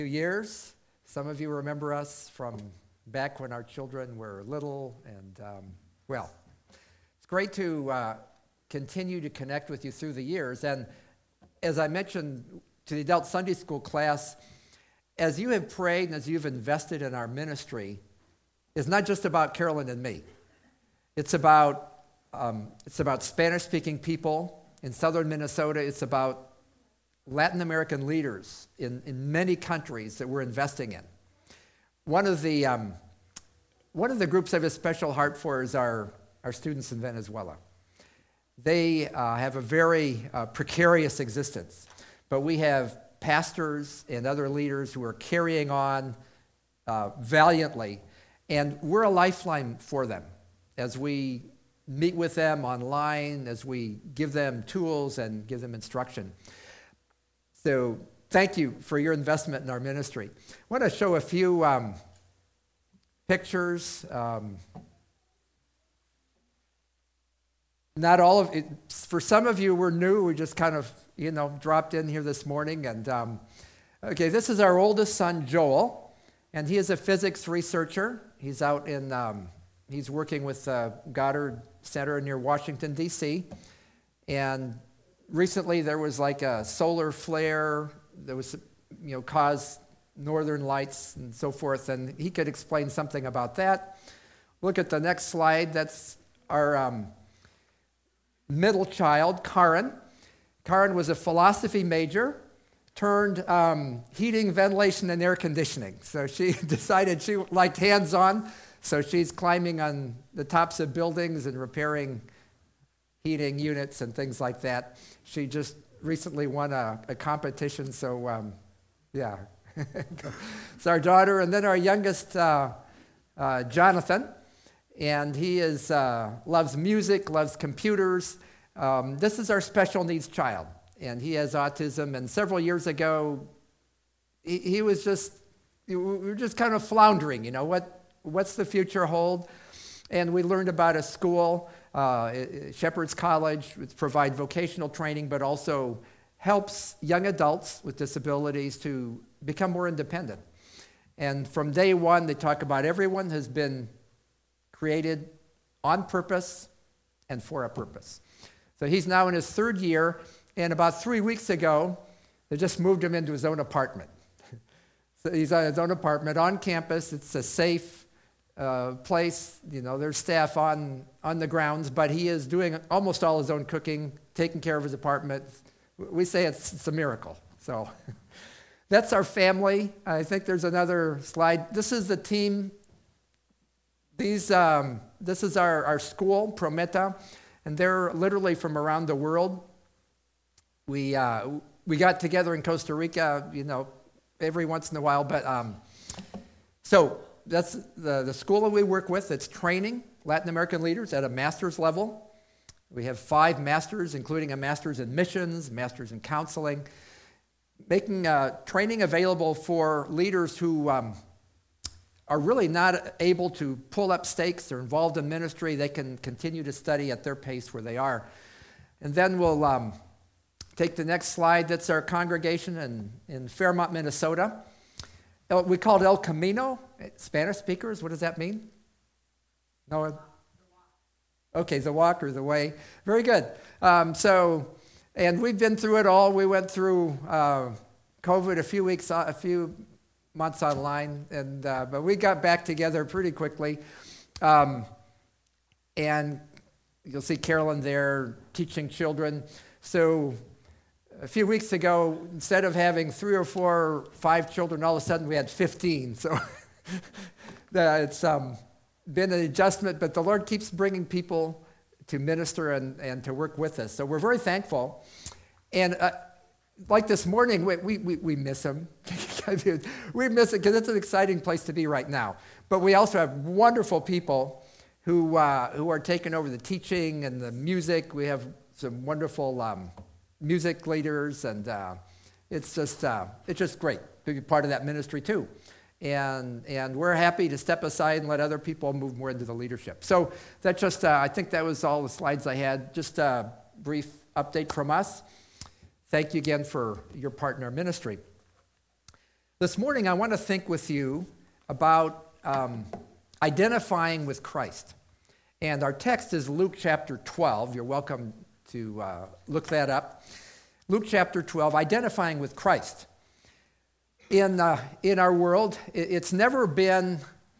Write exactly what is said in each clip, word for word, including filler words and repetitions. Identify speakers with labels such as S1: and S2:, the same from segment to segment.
S1: Years. Some of you remember us from back when our children were little, and um, well, it's great to uh, continue to connect with you through the years. And as I mentioned to the adult Sunday school class, as you have prayed and as you've invested in our ministry, it's not just about Carolyn and me. It's about um, it's about Spanish-speaking people in southern Minnesota. It's about Latin American leaders in, in many countries that we're investing in. One of the um, one of the groups I have a special heart for is our, our students in Venezuela. They uh, have a very uh, precarious existence, but we have pastors and other leaders who are carrying on uh, valiantly, and we're a lifeline for them as we meet with them online, as we give them tools and give them instruction. So thank you for your investment in our ministry. I want to show a few um, pictures. Um, not all of it. For some of you, we're new. We just kind of, you know, dropped in here this morning. And um, okay, this is our oldest son, Joel, and he is a physics researcher. He's out in, um, he's working with uh, Goddard Center near Washington, D C, and recently, there was like a solar flare that was, you know, caused northern lights and so forth, and he could explain something about that. Look at the next slide. That's our um, middle child, Karen. Karen was a philosophy major, turned um, heating, ventilation, and air conditioning. So she decided she liked hands-on, so she's climbing on the tops of buildings and repairing heating units and things like that. She just recently won a, a competition, so um, yeah. It's our daughter, and then our youngest, uh, uh, Jonathan, and he is uh, loves music, loves computers. Um, this is our special needs child, and he has autism, and several years ago, he, he was just, we were just kind of floundering, you know, what what's the future hold? And we learned about a school, uh, Shepherd's College, which provide vocational training, but also helps young adults with disabilities to become more independent. And from day one, they talk about everyone has been created on purpose and for a purpose. So he's now in his third year, and about three weeks ago, they just moved him into his own apartment. So he's on his own apartment on campus. It's a safe Uh, place, you know, there's staff on, on the grounds, but he is doing almost all his own cooking, taking care of his apartment. We say it's, it's a miracle. So that's our family. I think there's another slide. This is the team. These, um, this is our, our school, Prometa, and they're literally from around the world. We, uh, we got together in Costa Rica, you know, every once in a while, but um, so that's the, the school that we work with. It's training Latin American leaders at a master's level. We have five masters, including a master's in missions, master's in counseling, making uh, training available for leaders who um, are really not able to pull up stakes. They're involved in ministry. They can continue to study at their pace where they are. And then we'll um, take the next slide. That's our congregation in, in Fairmont, Minnesota. We call it El Camino. Spanish speakers, what does that mean? No? Okay, the walk or the way. Very good. Um, so, and we've been through it all. We went through uh, COVID a few weeks, a few months online, and uh, but we got back together pretty quickly. Um, and you'll see Carolyn there teaching children. So a few weeks ago, instead of having three or four or five children, all of a sudden we had fifteen. So it's um, been an adjustment, but the Lord keeps bringing people to minister and, and to work with us. So we're very thankful. And uh, like this morning, we, we, we miss him. We miss it because it's an exciting place to be right now. But we also have wonderful people who, uh, who are taking over the teaching and the music. We have some wonderful Um, music leaders, and uh, it's just uh, it's just great to be part of that ministry too. And and we're happy to step aside and let other people move more into the leadership. So that just, uh, I think that was all the slides I had. Just a brief update from us. Thank you again for your part in our ministry. This morning, I want to think with you about um, identifying with Christ. And our text is Luke chapter twelve. You're welcome to uh, look that up. Luke chapter twelve, identifying with Christ. In, uh, in our world, it's never been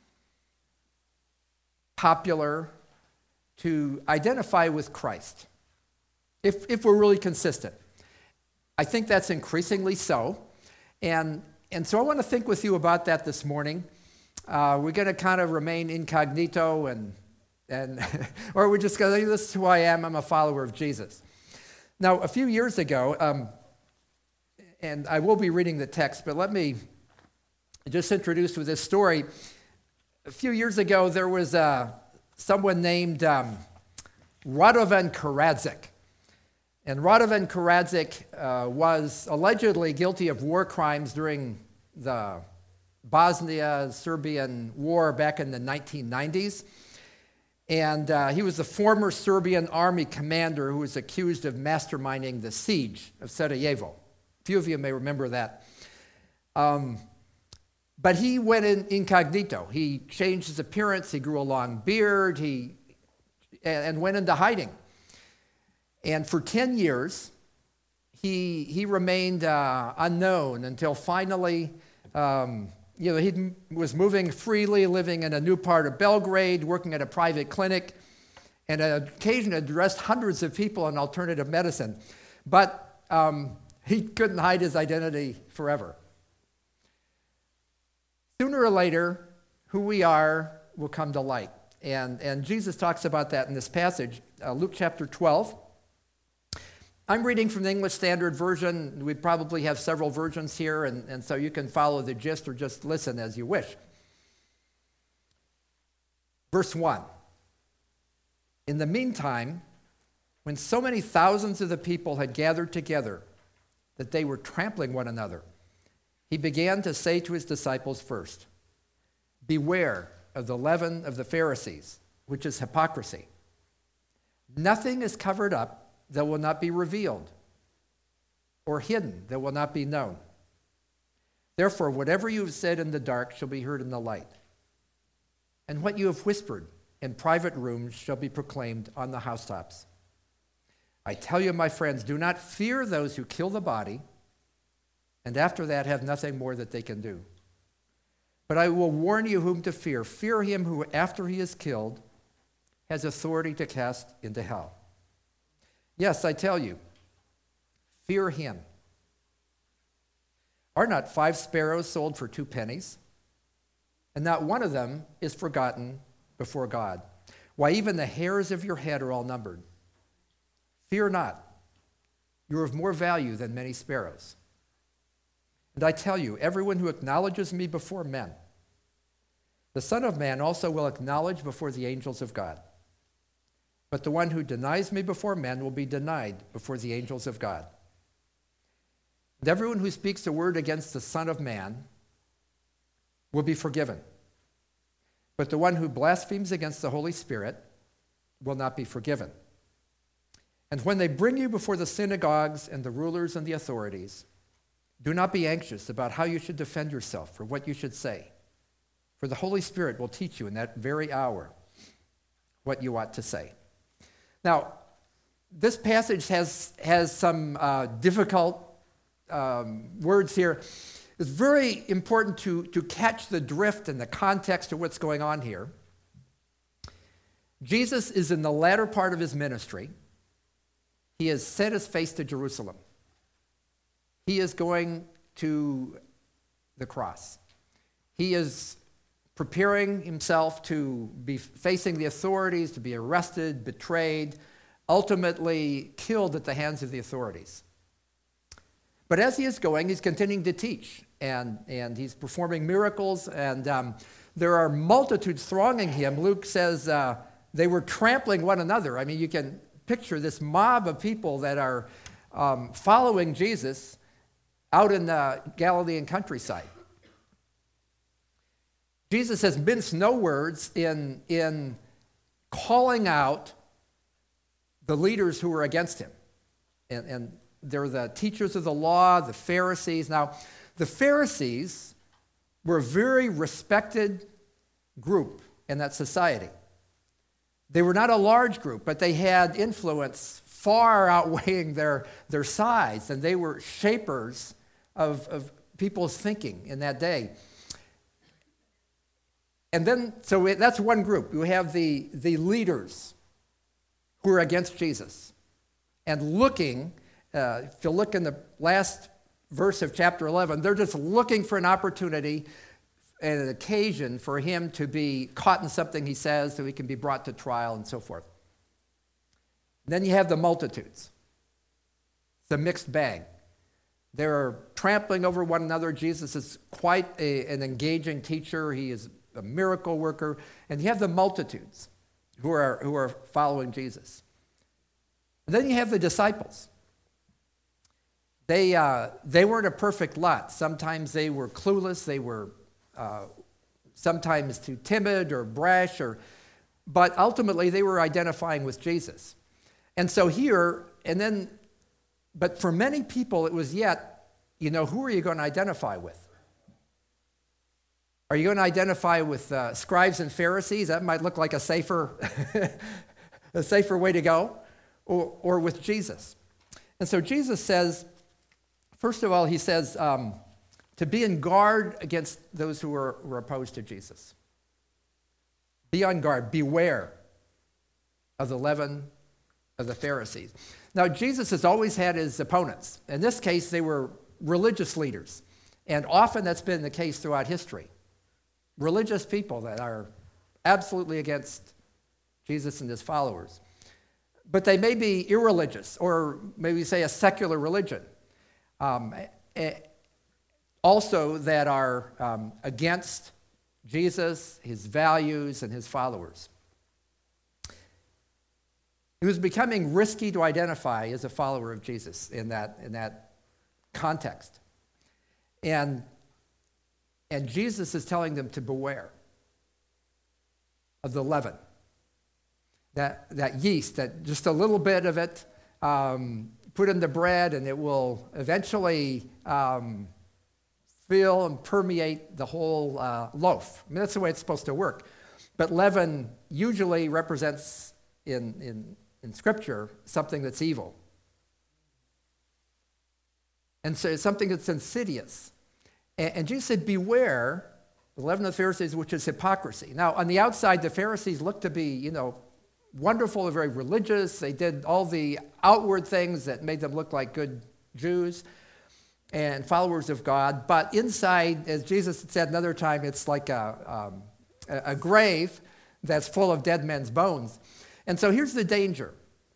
S1: popular to identify with Christ, if, if we're really consistent. I think that's increasingly so. And, and so I want to think with you about that this morning. Uh, we're going to kind of remain incognito, and, and or we're just going to, this is who I am, I'm a follower of Jesus. Now, a few years ago, um, and I will be reading the text, but let me just introduce with this story. A few years ago, there was uh, someone named um, Radovan Karadzic. And Radovan Karadzic uh, was allegedly guilty of war crimes during the Bosnia-Serbian War back in the nineteen nineties. And uh, he was the former Serbian army commander who was accused of masterminding the siege of Sarajevo. A few of you may remember that. Um, but he went in incognito. He changed his appearance. He grew a long beard. He and went into hiding. And for ten years, he he remained uh, unknown until finally, um, you know, he was moving freely, living in a new part of Belgrade, working at a private clinic, and on occasion addressed hundreds of people in alternative medicine. But um, he couldn't hide his identity forever. Sooner or later, who we are will come to light. And, and Jesus talks about that in this passage, uh, Luke chapter twelve. I'm reading from the English Standard Version. We probably have several versions here, and, and so you can follow the gist or just listen as you wish. Verse one. In the meantime, when so many thousands of the people had gathered together that they were trampling one another, he began to say to his disciples first, "Beware of the leaven of the Pharisees, which is hypocrisy. Nothing is covered up that will not be revealed, or hidden that will not be known. Therefore, whatever you have said in the dark shall be heard in the light, and what you have whispered in private rooms shall be proclaimed on the housetops. I tell you, my friends, do not fear those who kill the body, and after that have nothing more that they can do. But I will warn you whom to fear. Fear him who, after he is killed, has authority to cast into hell. Yes, I tell you, fear him. Are not five sparrows sold for two pennies? And not one of them is forgotten before God. Why, even the hairs of your head are all numbered. Fear not. You are of more value than many sparrows. And I tell you, everyone who acknowledges me before men, the Son of Man also will acknowledge before the angels of God. But the one who denies me before men will be denied before the angels of God. And everyone who speaks a word against the Son of Man will be forgiven. But the one who blasphemes against the Holy Spirit will not be forgiven. And when they bring you before the synagogues and the rulers and the authorities, do not be anxious about how you should defend yourself or what you should say. For the Holy Spirit will teach you in that very hour what you ought to say. Now, this passage has, has some uh, difficult um, words here. It's very important to, to catch the drift and the context of what's going on here. Jesus is in the latter part of his ministry. He has set his face to Jerusalem. He is going to the cross. He is preparing himself to be facing the authorities, to be arrested, betrayed, ultimately killed at the hands of the authorities. But as he is going, he's continuing to teach, and, and he's performing miracles, and um, there are multitudes thronging him. Luke says uh, they were trampling one another. I mean, you can picture this mob of people that are um, following Jesus out in the Galilean countryside. Jesus has minced no words in, in calling out the leaders who are against him. And, and they're the teachers of the law, the Pharisees. Now, the Pharisees were a very respected group in that society. They were not a large group, but they had influence far outweighing their, their size, and they were shapers of, of people's thinking in that day. And then, so we, that's one group. We have the, the leaders who are against Jesus and looking, uh, if you look in the last verse of chapter eleven, they're just looking for an opportunity and an occasion for him to be caught in something he says so he can be brought to trial and so forth. And then you have the multitudes. It's a mixed bag. They're trampling over one another. Jesus is quite a, an engaging teacher. He is a miracle worker. And you have the multitudes who are, who are following Jesus. And then you have the disciples. They, uh, they weren't a perfect lot. Sometimes they were clueless. They were uh, sometimes too timid or brash. Or, but ultimately, they were identifying with Jesus. And so here, and then, but for many people, it was yet, you know, who are you going to identify with? Are you going to identify with uh, scribes and Pharisees? That might look like a safer, a safer way to go, or, or with Jesus. And so Jesus says, first of all, he says um, to be on guard against those who are, who are opposed to Jesus. Be on guard. Beware of the leaven of the Pharisees. Now, Jesus has always had his opponents. In this case, they were religious leaders. And often that's been the case throughout history. Religious people that are absolutely against Jesus and his followers. But they may be irreligious, or maybe say a secular religion. Um, also that are um, against Jesus, his values, and his followers. It was becoming risky to identify as a follower of Jesus in that, in that context. And, and Jesus is telling them to beware of the leaven, that, that yeast, that just a little bit of it, um, put in the bread, and it will eventually um, fill and permeate the whole uh, loaf. I mean, that's the way it's supposed to work. But leaven usually represents, in, in, in Scripture, something that's evil. And so it's something that's insidious. And, and Jesus said, beware the leaven of the Pharisees, which is hypocrisy. Now, on the outside, the Pharisees looked to be, you know, wonderful, very religious. They did all the outward things that made them look like good Jews and followers of God. But inside, as Jesus had said another time, it's like a, um, a grave that's full of dead men's bones. And so here's the danger.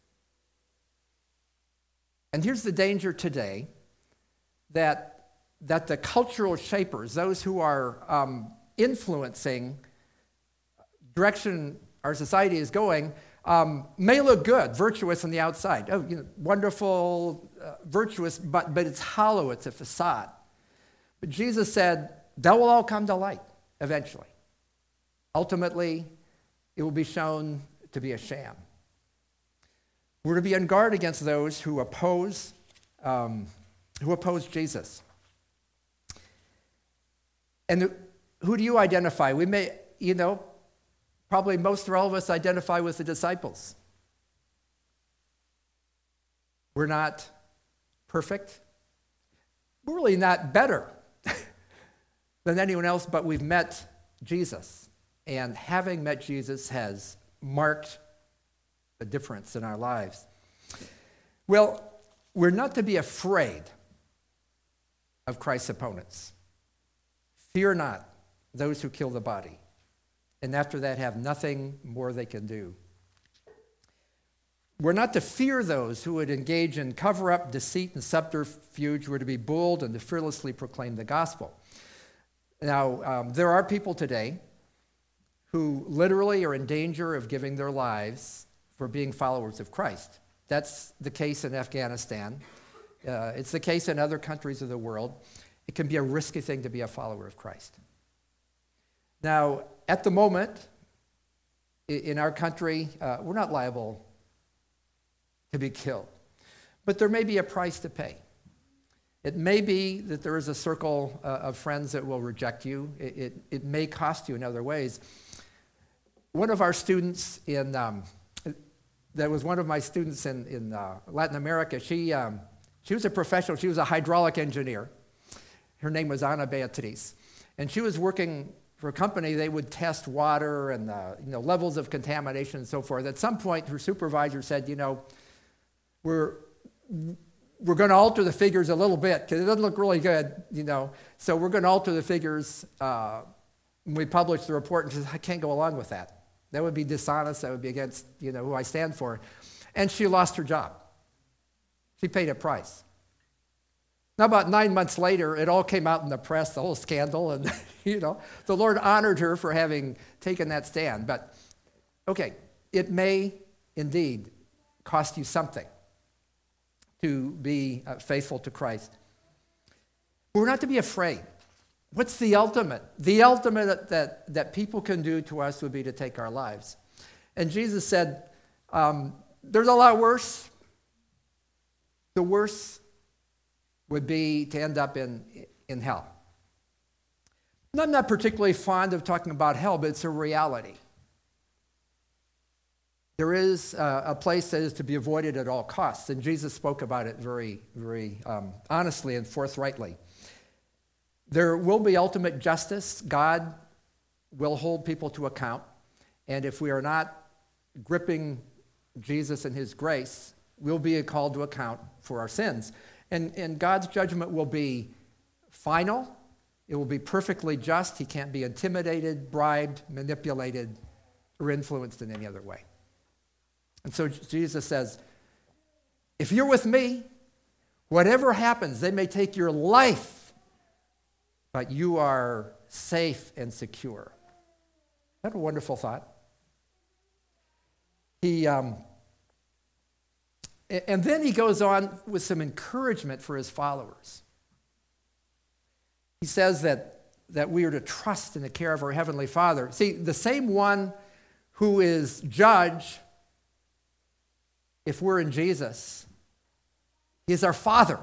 S1: And here's the danger today, that, that the cultural shapers, those who are um, influencing direction our society is going, um, may look good, virtuous on the outside. Oh, you know, wonderful, uh, virtuous, but, but it's hollow, it's a facade. But Jesus said, that will all come to light eventually. Ultimately, it will be shown to be a sham. We're to be on guard against those who oppose, um, who oppose Jesus. And who do you identify? We may, you know, probably most or all of us identify with the disciples. We're not perfect. We're really not better than anyone else, but we've met Jesus. And having met Jesus has marked a difference in our lives. Well, we're not to be afraid of Christ's opponents. Fear not those who kill the body, and after that have nothing more they can do. We're not to fear those who would engage in cover-up, deceit, and subterfuge. We're to be bold and to fearlessly proclaim the gospel. Now, um, there are people today who literally are in danger of giving their lives for being followers of Christ. That's the case in Afghanistan. Uh, it's the case in other countries of the world. It can be a risky thing to be a follower of Christ. Now, at the moment, in our country, uh, we're not liable to be killed. But there may be a price to pay. It may be that there is a circle uh, of friends that will reject you. It, it, it may cost you in other ways. One of our students in, um, that was one of my students in, in uh, Latin America, she, um, she was a professional. She was a hydraulic engineer. Her name was Ana Beatriz. And she was working for a company. They would test water and uh, you know, levels of contamination and so forth. At some point, her supervisor said, you know, we're... we're going to alter the figures a little bit because it doesn't look really good, you know. So we're going to alter the figures uh, when we publish the report. And she says, I can't go along with that. That would be dishonest. That would be against, you know, who I stand for. And she lost her job. She paid a price. Now, about nine months later, it all came out in the press, the whole scandal. And, you know, the Lord honored her for having taken that stand. But, okay, it may indeed cost you something to be uh, faithful to Christ. We're not to be afraid. What's the ultimate? The ultimate that, that people can do to us would be to take our lives. And Jesus said, um, there's a lot worse. The worst would be to end up in, in hell. And I'm not particularly fond of talking about hell, but it's a reality. There is uh, a place that is to be avoided at all costs, and Jesus spoke about it very, very um, honestly and forthrightly. There will be ultimate justice. God will hold people to account, and if we are not gripping Jesus and his grace, we'll be called to account for our sins. And, and God's judgment will be final. It will be perfectly just. He can't be intimidated, bribed, manipulated, or influenced in any other way. And so Jesus says, if you're with me, whatever happens, they may take your life, but you are safe and secure. Isn't that a wonderful thought? He, um, and then he goes on with some encouragement for his followers. He says that, that we are to trust in the care of our Heavenly Father. See, the same one who is judge, if we're in Jesus, he is our Father.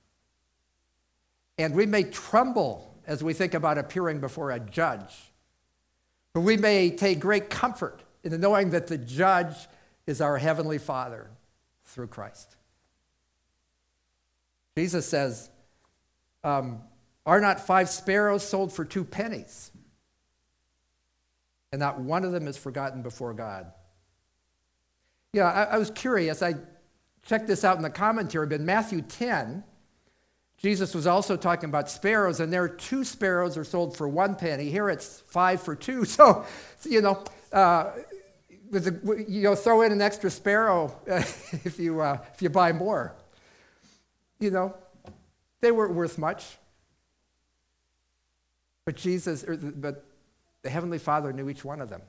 S1: And we may tremble as we think about appearing before a judge, but we may take great comfort in the knowing that the judge is our Heavenly Father through Christ. Jesus says, um, are not five sparrows sold for two pennies? And not one of them is forgotten before God. Yeah, I, I was curious. I checked this out in the commentary, but in Matthew ten, Jesus was also talking about sparrows, and there are two sparrows are sold for one penny. Here it's five for two. So, you know, uh, with a, you know, throw in an extra sparrow uh, if you uh, if you buy more. You know, they weren't worth much, but Jesus, or the, but the Heavenly Father knew each one of them.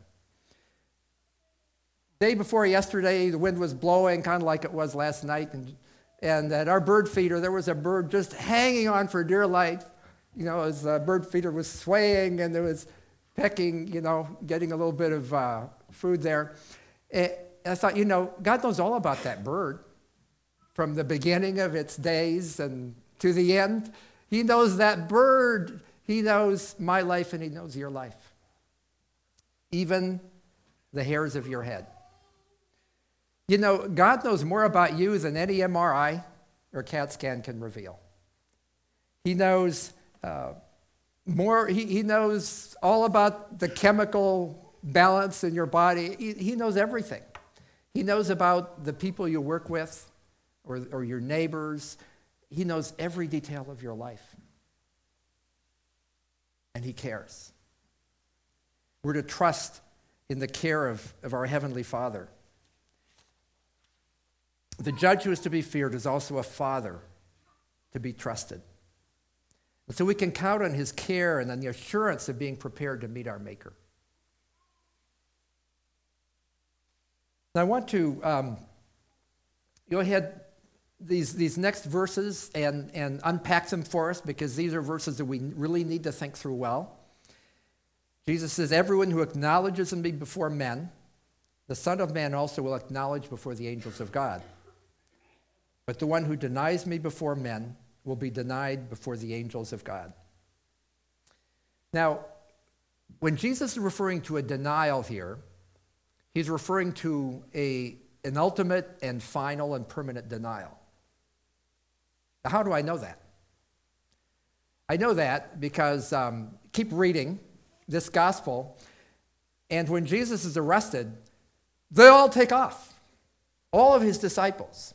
S1: Day before yesterday, the wind was blowing, kind of like it was last night, and and at our bird feeder, there was a bird just hanging on for dear life. You know, as the bird feeder was swaying and there was pecking, you know, getting a little bit of uh, food there. And I thought, you know, God knows all about that bird from the beginning of its days and to the end. He knows that bird. He knows my life and he knows your life. Even the hairs of your head. You know, God knows more about you than any M R I or CAT scan can reveal. He knows uh, more, he, he knows all about the chemical balance in your body. He, he knows everything. He knows about the people you work with or, or your neighbors. He knows every detail of your life. And he cares. We're to trust in the care of, of our Heavenly Father. The judge who is to be feared is also a father to be trusted. And so we can count on his care and on the assurance of being prepared to meet our Maker. Now I want to um, go ahead these, these next verses and, and unpack them for us, because these are verses that we really need to think through well. Jesus says, everyone who acknowledges me before men, the Son of Man also will acknowledge before the angels of God. But the one who denies me before men will be denied before the angels of God. Now, when Jesus is referring to a denial here, he's referring to a, an ultimate and final and permanent denial. Now, how do I know that? I know that because um, keep reading this gospel, and when Jesus is arrested, they all take off, all of his disciples.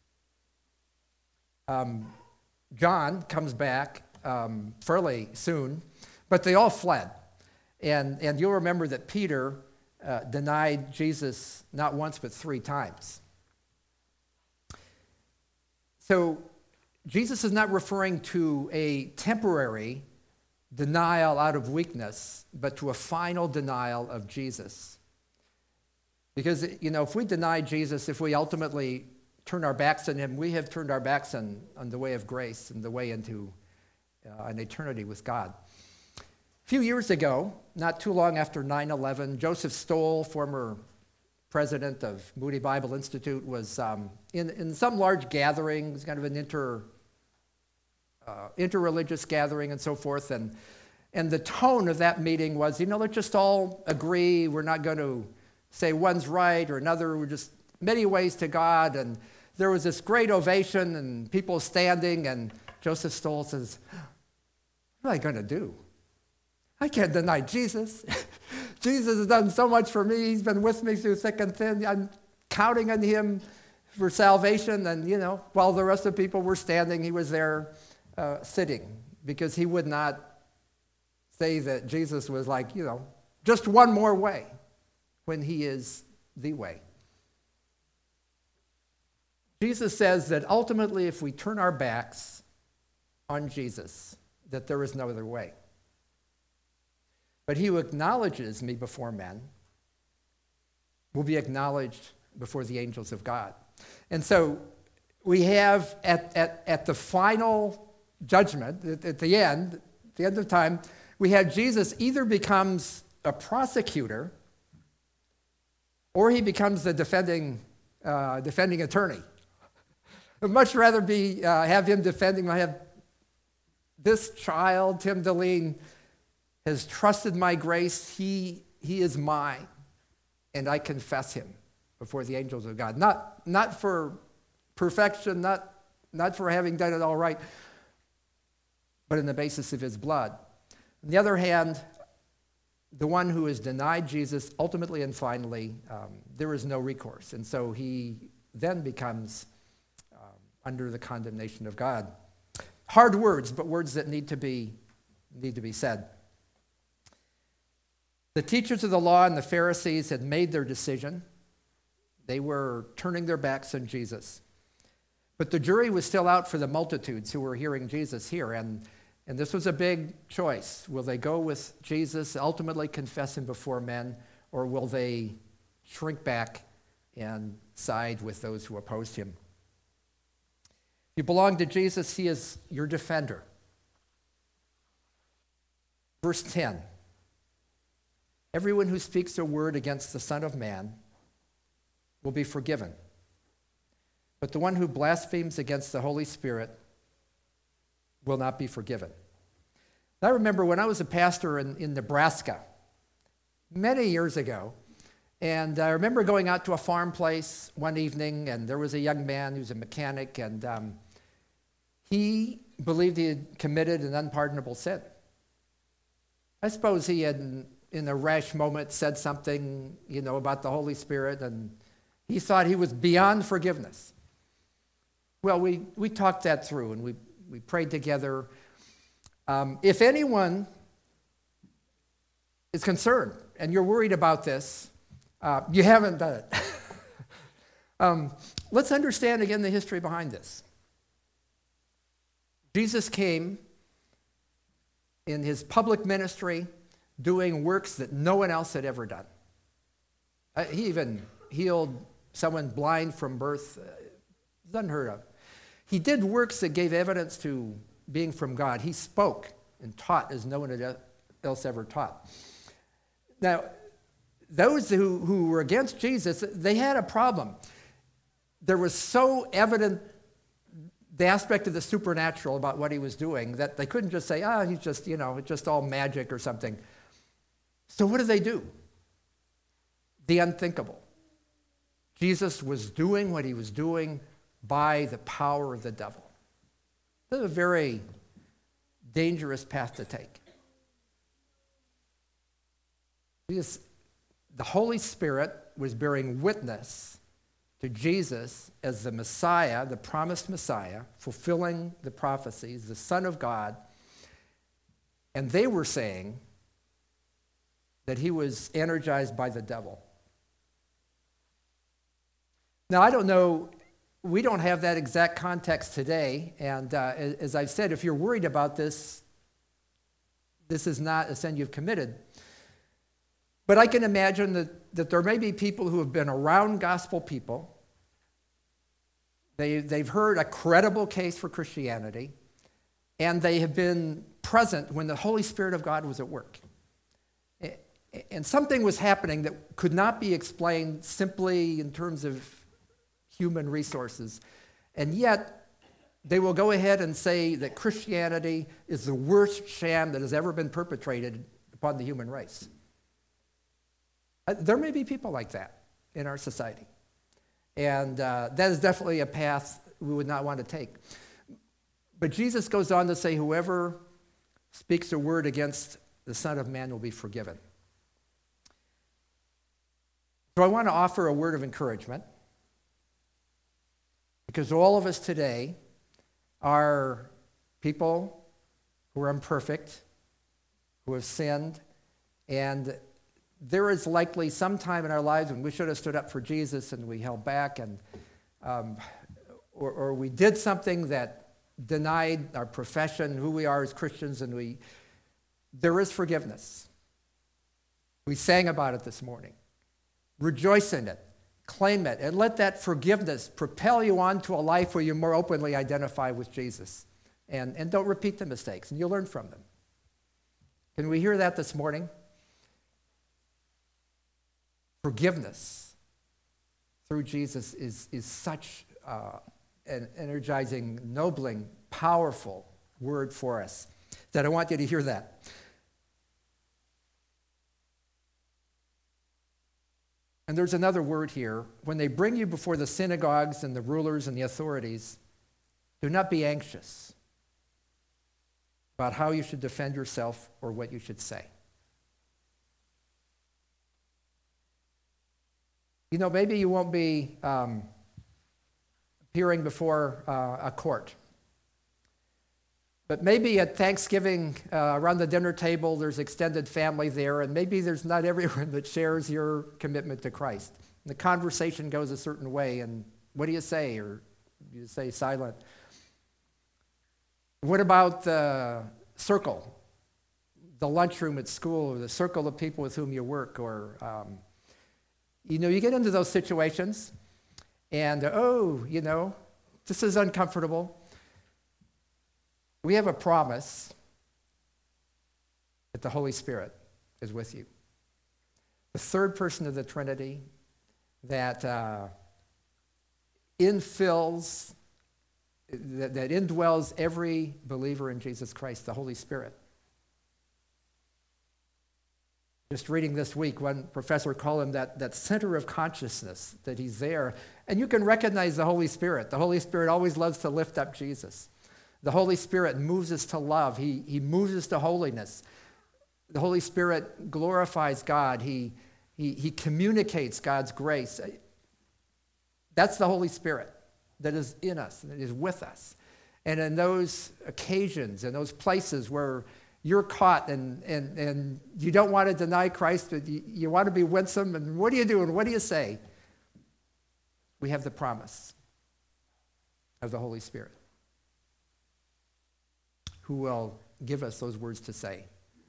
S1: Um, John comes back um, fairly soon, but they all fled. And, and you'll remember that Peter uh, denied Jesus not once but three times. So Jesus is not referring to a temporary denial out of weakness, but to a final denial of Jesus. Because, you know, if we deny Jesus, if we ultimately turn our backs on him, we have turned our backs on, on the way of grace and the way into uh, an eternity with God. A few years ago, not too long after nine eleven, Joseph Stoll, former president of Moody Bible Institute, was um, in, in some large gathering. It was kind of an inter, uh, interreligious gathering and so forth. And, and the tone of that meeting was, you know, let's just all agree. We're not going to say one's right or another. We're just many ways to God. And there was this great ovation and people standing. And Joseph Stoll says, what am I going to do? I can't deny Jesus. Jesus has done so much for me. He's been with me through thick and thin. I'm counting on him for salvation. And, you know, while the rest of the people were standing, he was there uh, sitting because he would not say that Jesus was like, you know, just one more way when he is the way. Jesus says that ultimately if we turn our backs on Jesus, that there is no other way. But he who acknowledges me before men will be acknowledged before the angels of God. And so we have at, at, at the final judgment, at, at the end, at the end of time, we have Jesus either becomes a prosecutor or he becomes the defending, uh, defending attorney. I'd much rather be, uh, have him defending. I have this child, Tim Deline, has trusted my grace. He, he is mine, and I confess him before the angels of God. Not, not for perfection, not, not for having done it all right, but on the basis of his blood. On the other hand, the one who has denied Jesus, ultimately and finally, um, there is no recourse. And so he then becomes um, under the condemnation of God. Hard words, but words that need to be, need to be said. The teachers of the law and the Pharisees had made their decision. They were turning their backs on Jesus. But the jury was still out for the multitudes who were hearing Jesus here. And, and this was a big choice. Will they go with Jesus, ultimately confess him before men, or will they shrink back and side with those who opposed him? If you belong to Jesus, he is your defender. Verse ten. Everyone who speaks a word against the Son of Man will be forgiven. But the one who blasphemes against the Holy Spirit will not be forgiven. I remember when I was a pastor in, in Nebraska many years ago, and I remember going out to a farm place one evening, and there was a young man who was a mechanic, and um, he believed he had committed an unpardonable sin. I suppose he had, in a rash moment, said something, you know, about the Holy Spirit, and he thought he was beyond forgiveness. Well, we, we talked that through, and we, we prayed together. Um, if anyone is concerned, and you're worried about this, uh, you haven't done it. um, let's understand again the history behind this. Jesus came in his public ministry doing works that no one else had ever done. Uh, he even healed someone blind from birth. Uh, it's unheard of. He did works that gave evidence to being from God. He spoke and taught as no one else ever taught. Now, those who, who were against Jesus, they had a problem. There was so evident the aspect of the supernatural about what he was doing, that they couldn't just say, ah, he's just, you know, it's just all magic or something. So what do they do? The unthinkable. Jesus was doing what he was doing by the power of the devil. This is a very dangerous path to take. Jesus, the Holy Spirit was bearing witness to Jesus as the Messiah, the promised Messiah, fulfilling the prophecies, the Son of God, and they were saying that he was energized by the devil. Now, I don't know, we don't have that exact context today, and uh, as I've said, if you're worried about this, this is not a sin you've committed. But I can imagine that, that there may be people who have been around gospel people. They, they've heard a credible case for Christianity, and they have been present when the Holy Spirit of God was at work. And something was happening that could not be explained simply in terms of human resources. And yet, they will go ahead and say that Christianity is the worst sham that has ever been perpetrated upon the human race. There may be people like that in our society. And uh, that is definitely a path we would not want to take. But Jesus goes on to say, whoever speaks a word against the Son of Man will be forgiven. So I want to offer a word of encouragement, because all of us today are people who are imperfect, who have sinned, and there is likely some time in our lives when we should have stood up for Jesus and we held back, and um, or, or we did something that denied our profession, who we are as Christians, and we there is forgiveness. We sang about it this morning. Rejoice in it, claim it, and let that forgiveness propel you on to a life where you more openly identify with Jesus. And, and don't repeat the mistakes, and you'll learn from them. Can we hear that this morning? Forgiveness through Jesus is, is such uh, an energizing, nobling, powerful word for us that I want you to hear that. And there's another word here. When they bring you before the synagogues and the rulers and the authorities, do not be anxious about how you should defend yourself or what you should say. You know, maybe you won't be um, appearing before uh, a court. But maybe at Thanksgiving, uh, around the dinner table, there's extended family there, and maybe there's not everyone that shares your commitment to Christ. And the conversation goes a certain way, and what do you say? Or you say silent. What about the circle, the lunchroom at school, or the circle of people with whom you work? Or, um, you know, you get into those situations, and, oh, you know, this is uncomfortable. We have a promise that the Holy Spirit is with you. The third person of the Trinity that uh, infills, that, that indwells every believer in Jesus Christ, the Holy Spirit. Just reading this week, one professor called him that, that center of consciousness, that he's there. And you can recognize the Holy Spirit. The Holy Spirit always loves to lift up Jesus. The Holy Spirit moves us to love. He, he moves us to holiness. The Holy Spirit glorifies God. He, he, he communicates God's grace. That's the Holy Spirit that is in us, that is with us. And in those occasions, in those places where you're caught and, and, and you don't want to deny Christ, but you, you want to be winsome, and what do you do and what do you say? We have the promise of the Holy Spirit, who will give us those words to say.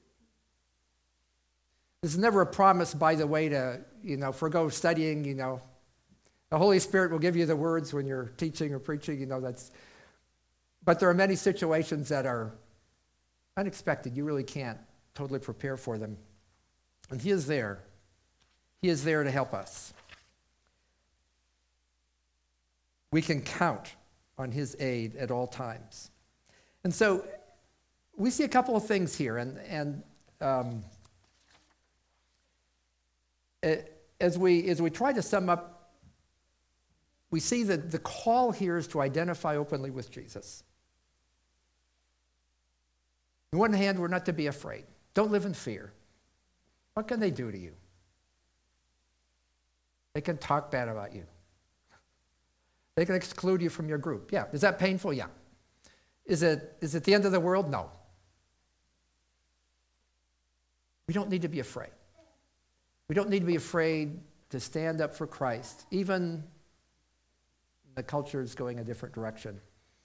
S1: This is never a promise, by the way, to, you know, forego studying, you know. The Holy Spirit will give you the words when you're teaching or preaching, you know, that's, but there are many situations that are unexpected. You really can't totally prepare for them. And He is there. He is there to help us. We can count on his aid at all times. And so we see a couple of things here, and, and um, as we as we try to sum up, we see that the call here is to identify openly with Jesus. On one hand, we're not to be afraid. Don't live in fear. What can they do to you? They can talk bad about you. They can exclude you from your group. Yeah. Is that painful? Yeah. Is it, is it the end of the world? No. We don't need to be afraid. We don't need to be afraid to stand up for Christ, even the culture is going a different direction.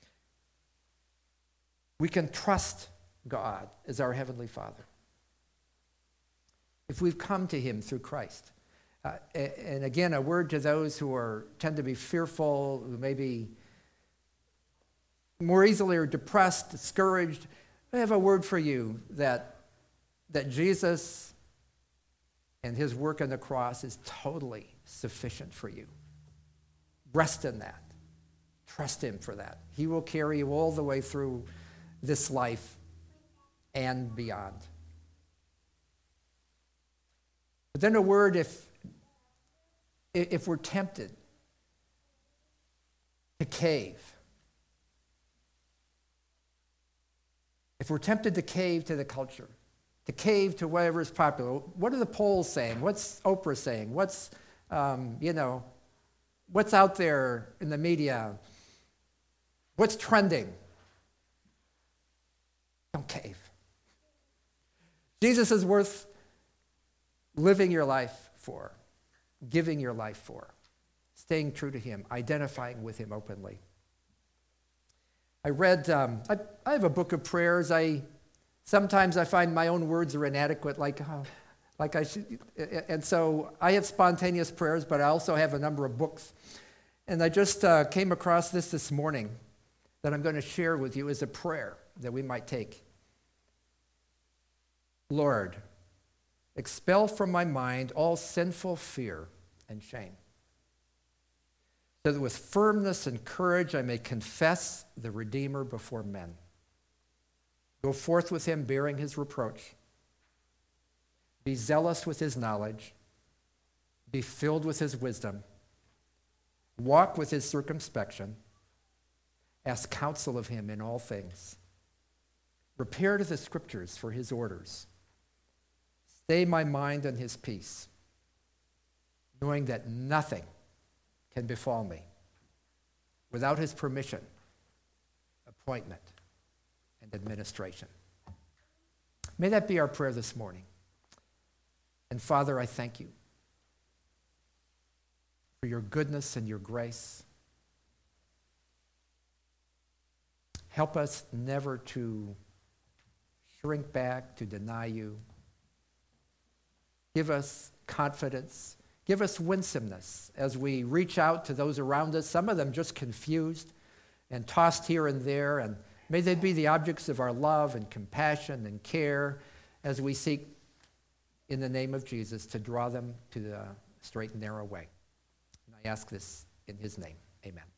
S1: We can trust God as our Heavenly Father if we've come to him through Christ. Uh, and again, a word to those who are tend to be fearful, who may be more easily are depressed, discouraged. I have a word for you that, that Jesus and his work on the cross is totally sufficient for you. Rest in that. Trust him for that. He will carry you all the way through this life and beyond. But then a word if if we're tempted to cave. If we're tempted to cave to the culture, to cave to whatever is popular, what are the polls saying? What's Oprah saying? What's, um, you know, what's out there in the media? What's trending? Don't cave. Jesus is worth living your life for, giving your life for, staying true to him, identifying with him openly. I read, um, I, I have a book of prayers. I sometimes I find my own words are inadequate, like, oh, like I should, and so I have spontaneous prayers, but I also have a number of books. And I just uh, came across this this morning that I'm going to share with you as a prayer that we might take. Lord, expel from my mind all sinful fear and shame, so that with firmness and courage I may confess the Redeemer before men. Go forth with him bearing his reproach. Be zealous with his knowledge. Be filled with his wisdom. Walk with his circumspection. Ask counsel of him in all things. Repair to the scriptures for his orders. Stay my mind on his peace, knowing that nothing can befall me without his permission, appointment, and administration. May that be our prayer this morning. And Father, I thank you for your goodness and your grace. Help us never to shrink back, to deny you. Give us confidence. Give us winsomeness as we reach out to those around us, some of them just confused and tossed here and there. And may they be the objects of our love and compassion and care as we seek, in the name of Jesus, to draw them to the straight and narrow way. And I ask this in his name. Amen.